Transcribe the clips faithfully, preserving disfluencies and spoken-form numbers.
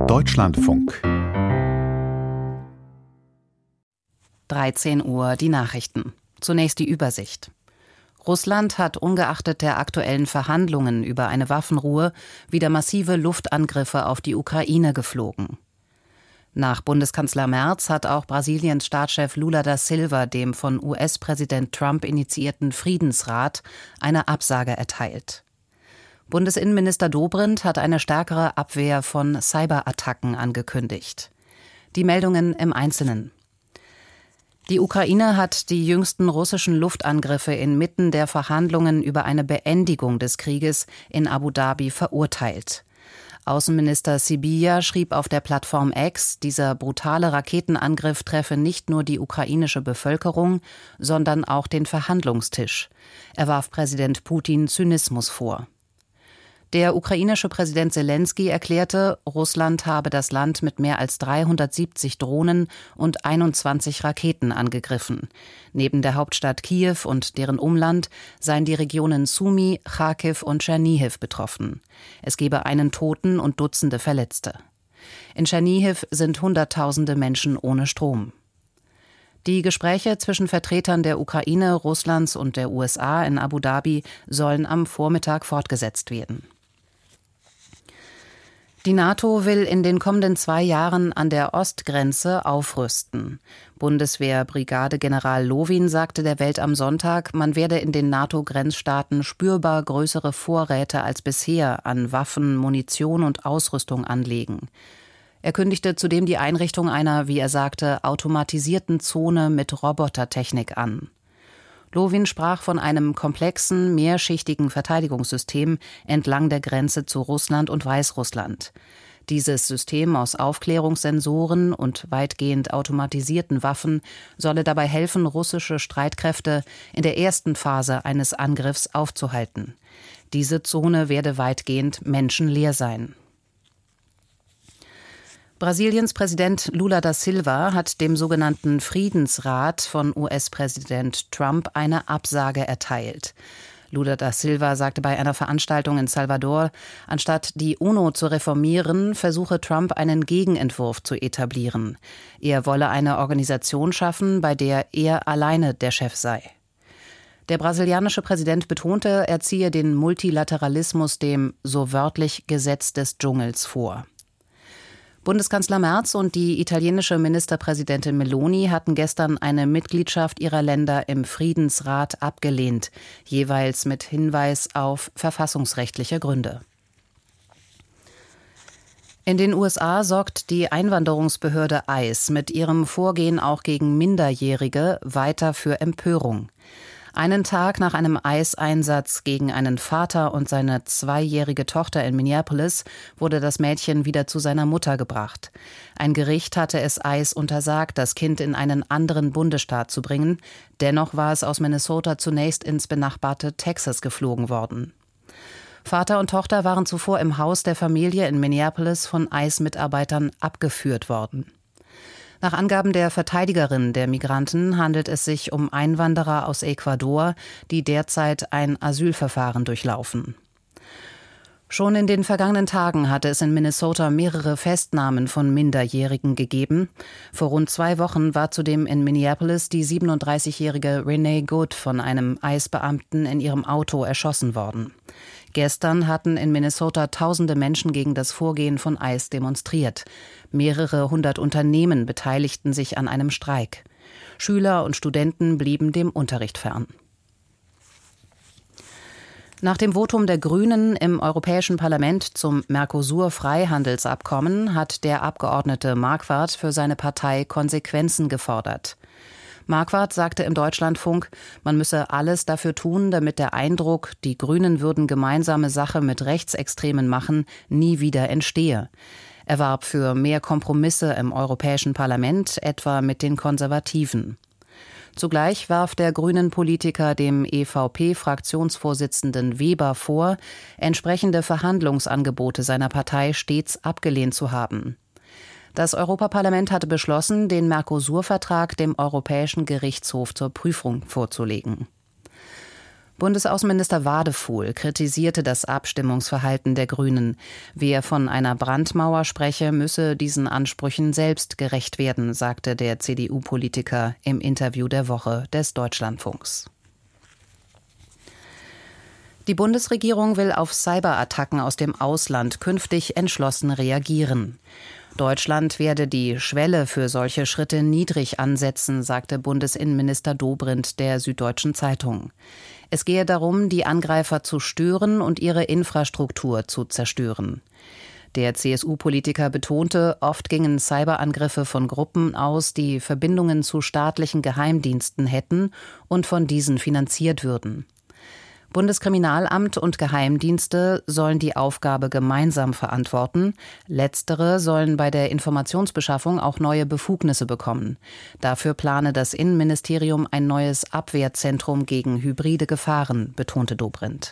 Deutschlandfunk. dreizehn Uhr die Nachrichten. Zunächst die Übersicht. Russland hat ungeachtet der aktuellen Verhandlungen über eine Waffenruhe wieder massive Luftangriffe auf die Ukraine geflogen. Nach Bundeskanzler Merz hat auch Brasiliens Staatschef Lula da Silva dem von U S-Präsident Trump initiierten Friedensrat eine Absage erteilt. Bundesinnenminister Dobrindt hat eine stärkere Abwehr von Cyberattacken angekündigt. Die Meldungen im Einzelnen. Die Ukraine hat die jüngsten russischen Luftangriffe inmitten der Verhandlungen über eine Beendigung des Krieges in Abu Dhabi verurteilt. Außenminister Sybiha schrieb auf der Plattform X, dieser brutale Raketenangriff treffe nicht nur die ukrainische Bevölkerung, sondern auch den Verhandlungstisch. Er warf Präsident Putin Zynismus vor. Der ukrainische Präsident Selenskyj erklärte, Russland habe das Land mit mehr als dreihundertsiebzig Drohnen und einundzwanzig Raketen angegriffen. Neben der Hauptstadt Kiew und deren Umland seien die Regionen Sumy, Charkiw und Tschernihiw betroffen. Es gebe einen Toten und Dutzende Verletzte. In Tschernihiw sind Hunderttausende Menschen ohne Strom. Die Gespräche zwischen Vertretern der Ukraine, Russlands und der U S A in Abu Dhabi sollen am Vormittag fortgesetzt werden. Die NATO will in den kommenden zwei Jahren an der Ostgrenze aufrüsten. Bundeswehr-Brigadegeneral Lowin sagte der Welt am Sonntag, man werde in den NATO-Grenzstaaten spürbar größere Vorräte als bisher an Waffen, Munition und Ausrüstung anlegen. Er kündigte zudem die Einrichtung einer, wie er sagte, automatisierten Zone mit Robotertechnik an. Lowin sprach von einem komplexen, mehrschichtigen Verteidigungssystem entlang der Grenze zu Russland und Weißrussland. Dieses System aus Aufklärungssensoren und weitgehend automatisierten Waffen solle dabei helfen, russische Streitkräfte in der ersten Phase eines Angriffs aufzuhalten. Diese Zone werde weitgehend menschenleer sein. Brasiliens Präsident Lula da Silva hat dem sogenannten Friedensrat von U S-Präsident Trump eine Absage erteilt. Lula da Silva sagte bei einer Veranstaltung in Salvador, anstatt die UNO zu reformieren, versuche Trump einen Gegenentwurf zu etablieren. Er wolle eine Organisation schaffen, bei der er alleine der Chef sei. Der brasilianische Präsident betonte, er ziehe den Multilateralismus dem, so wörtlich, Gesetz des Dschungels vor. Bundeskanzler Merz und die italienische Ministerpräsidentin Meloni hatten gestern eine Mitgliedschaft ihrer Länder im Friedensrat abgelehnt, jeweils mit Hinweis auf verfassungsrechtliche Gründe. In den U S A sorgt die Einwanderungsbehörde ICE mit ihrem Vorgehen auch gegen Minderjährige weiter für Empörung. Einen Tag nach einem ICE-Einsatz gegen einen Vater und seine zweijährige Tochter in Minneapolis wurde das Mädchen wieder zu seiner Mutter gebracht. Ein Gericht hatte es ICE untersagt, das Kind in einen anderen Bundesstaat zu bringen. Dennoch war es aus Minnesota zunächst ins benachbarte Texas geflogen worden. Vater und Tochter waren zuvor im Haus der Familie in Minneapolis von ICE-Mitarbeitern abgeführt worden. Nach Angaben der Verteidigerin der Migranten handelt es sich um Einwanderer aus Ecuador, die derzeit ein Asylverfahren durchlaufen. Schon in den vergangenen Tagen hatte es in Minnesota mehrere Festnahmen von Minderjährigen gegeben. Vor rund zwei Wochen war zudem in Minneapolis die siebenunddreißigjährige Renee Good von einem ICE-Beamten in ihrem Auto erschossen worden. Gestern hatten in Minnesota tausende Menschen gegen das Vorgehen von ICE demonstriert. Mehrere hundert Unternehmen beteiligten sich an einem Streik. Schüler und Studenten blieben dem Unterricht fern. Nach dem Votum der Grünen im Europäischen Parlament zum Mercosur-Freihandelsabkommen hat der Abgeordnete Marquardt für seine Partei Konsequenzen gefordert. Marquardt sagte im Deutschlandfunk, man müsse alles dafür tun, damit der Eindruck, die Grünen würden gemeinsame Sache mit Rechtsextremen machen, nie wieder entstehe. Er warb für mehr Kompromisse im Europäischen Parlament, etwa mit den Konservativen. Zugleich warf der Grünen-Politiker dem E V P-Fraktionsvorsitzenden Weber vor, entsprechende Verhandlungsangebote seiner Partei stets abgelehnt zu haben. Das Europaparlament hatte beschlossen, den Mercosur-Vertrag dem Europäischen Gerichtshof zur Prüfung vorzulegen. Bundesaußenminister Wadefuhl kritisierte das Abstimmungsverhalten der Grünen. Wer von einer Brandmauer spreche, müsse diesen Ansprüchen selbst gerecht werden, sagte der C D U-Politiker im Interview der Woche des Deutschlandfunks. Die Bundesregierung will auf Cyberattacken aus dem Ausland künftig entschlossen reagieren. Deutschland werde die Schwelle für solche Schritte niedrig ansetzen, sagte Bundesinnenminister Dobrindt der Süddeutschen Zeitung. Es gehe darum, die Angreifer zu stören und ihre Infrastruktur zu zerstören. Der C S U-Politiker betonte, oft gingen Cyberangriffe von Gruppen aus, die Verbindungen zu staatlichen Geheimdiensten hätten und von diesen finanziert würden. Bundeskriminalamt und Geheimdienste sollen die Aufgabe gemeinsam verantworten. Letztere sollen bei der Informationsbeschaffung auch neue Befugnisse bekommen. Dafür plane das Innenministerium ein neues Abwehrzentrum gegen hybride Gefahren, betonte Dobrindt.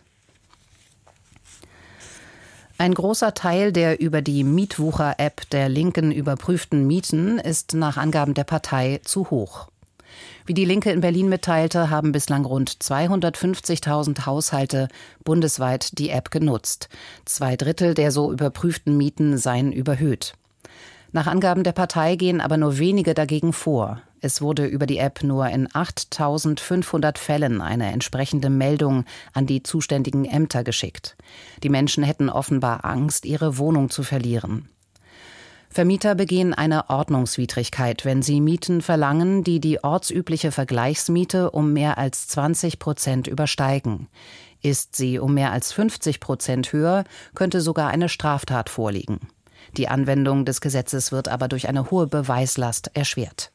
Ein großer Teil der über die Mietwucher-App der Linken überprüften Mieten ist nach Angaben der Partei zu hoch. Wie die Linke in Berlin mitteilte, haben bislang rund zweihundertfünfzigtausend Haushalte bundesweit die App genutzt. Zwei Drittel der so überprüften Mieten seien überhöht. Nach Angaben der Partei gehen aber nur wenige dagegen vor. Es wurde über die App nur in achttausendfünfhundert Fällen eine entsprechende Meldung an die zuständigen Ämter geschickt. Die Menschen hätten offenbar Angst, ihre Wohnung zu verlieren. Vermieter begehen eine Ordnungswidrigkeit, wenn sie Mieten verlangen, die die ortsübliche Vergleichsmiete um mehr als zwanzig Prozent übersteigen. Ist sie um mehr als fünfzig Prozent höher, könnte sogar eine Straftat vorliegen. Die Anwendung des Gesetzes wird aber durch eine hohe Beweislast erschwert.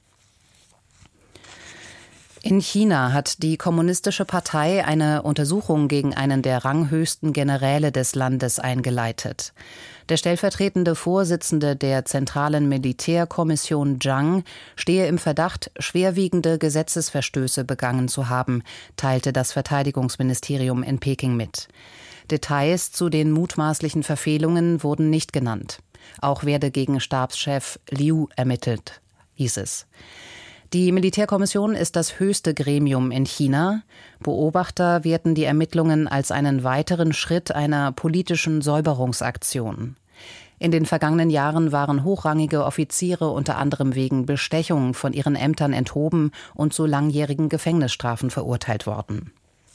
In China hat die Kommunistische Partei eine Untersuchung gegen einen der ranghöchsten Generäle des Landes eingeleitet. Der stellvertretende Vorsitzende der Zentralen Militärkommission Zhang stehe im Verdacht, schwerwiegende Gesetzesverstöße begangen zu haben, teilte das Verteidigungsministerium in Peking mit. Details zu den mutmaßlichen Verfehlungen wurden nicht genannt. Auch werde gegen Stabschef Liu ermittelt, hieß es. Die Militärkommission ist das höchste Gremium in China. Beobachter werten die Ermittlungen als einen weiteren Schritt einer politischen Säuberungsaktion. In den vergangenen Jahren waren hochrangige Offiziere unter anderem wegen Bestechung von ihren Ämtern enthoben und zu langjährigen Gefängnisstrafen verurteilt worden.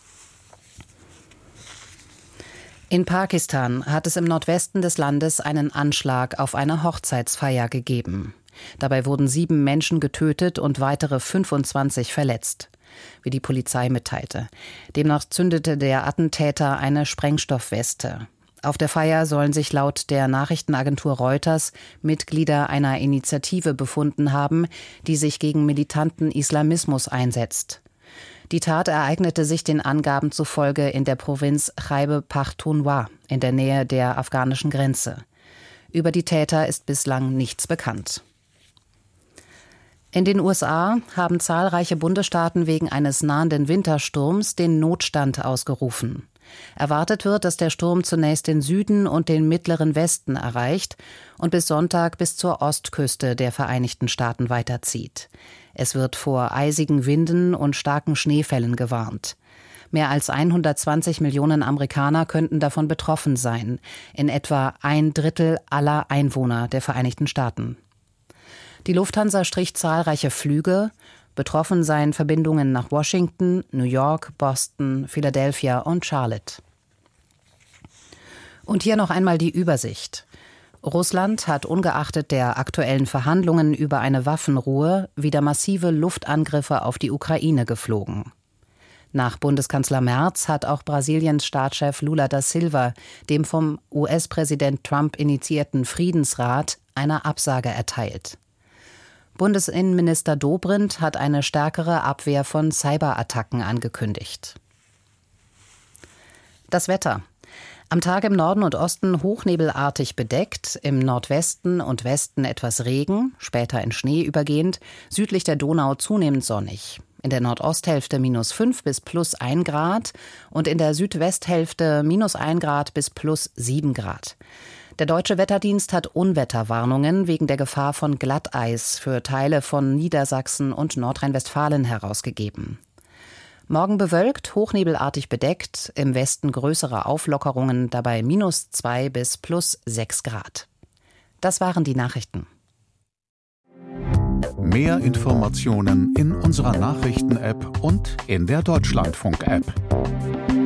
In Pakistan hat es im Nordwesten des Landes einen Anschlag auf eine Hochzeitsfeier gegeben. Dabei wurden sieben Menschen getötet und weitere fünfundzwanzig verletzt, wie die Polizei mitteilte. Demnach zündete der Attentäter eine Sprengstoffweste. Auf der Feier sollen sich laut der Nachrichtenagentur Reuters Mitglieder einer Initiative befunden haben, die sich gegen militanten Islamismus einsetzt. Die Tat ereignete sich den Angaben zufolge in der Provinz Khyber Pakhtunkhwa in der Nähe der afghanischen Grenze. Über die Täter ist bislang nichts bekannt. In den U S A haben zahlreiche Bundesstaaten wegen eines nahenden Wintersturms den Notstand ausgerufen. Erwartet wird, dass der Sturm zunächst den Süden und den mittleren Westen erreicht und bis Sonntag bis zur Ostküste der Vereinigten Staaten weiterzieht. Es wird vor eisigen Winden und starken Schneefällen gewarnt. Mehr als hundertzwanzig Millionen Amerikaner könnten davon betroffen sein, in etwa ein Drittel aller Einwohner der Vereinigten Staaten. Die Lufthansa strich zahlreiche Flüge. Betroffen seien Verbindungen nach Washington, New York, Boston, Philadelphia und Charlotte. Und hier noch einmal die Übersicht. Russland hat ungeachtet der aktuellen Verhandlungen über eine Waffenruhe wieder massive Luftangriffe auf die Ukraine geflogen. Nach Bundeskanzler Merz hat auch Brasiliens Staatschef Lula da Silva dem vom U S-Präsident Trump initiierten Friedensrat eine Absage erteilt. Bundesinnenminister Dobrindt hat eine stärkere Abwehr von Cyberattacken angekündigt. Das Wetter. Am Tag im Norden und Osten hochnebelartig bedeckt, im Nordwesten und Westen etwas Regen, später in Schnee übergehend, südlich der Donau zunehmend sonnig. In der Nordosthälfte minus fünf bis plus ein Grad und in der Südwesthälfte minus ein Grad bis plus sieben Grad. Der Deutsche Wetterdienst hat Unwetterwarnungen wegen der Gefahr von Glatteis für Teile von Niedersachsen und Nordrhein-Westfalen herausgegeben. Morgen bewölkt, hochnebelartig bedeckt, im Westen größere Auflockerungen, dabei minus zwei bis plus sechs Grad. Das waren die Nachrichten. Mehr Informationen in unserer Nachrichten-App und in der Deutschlandfunk-App.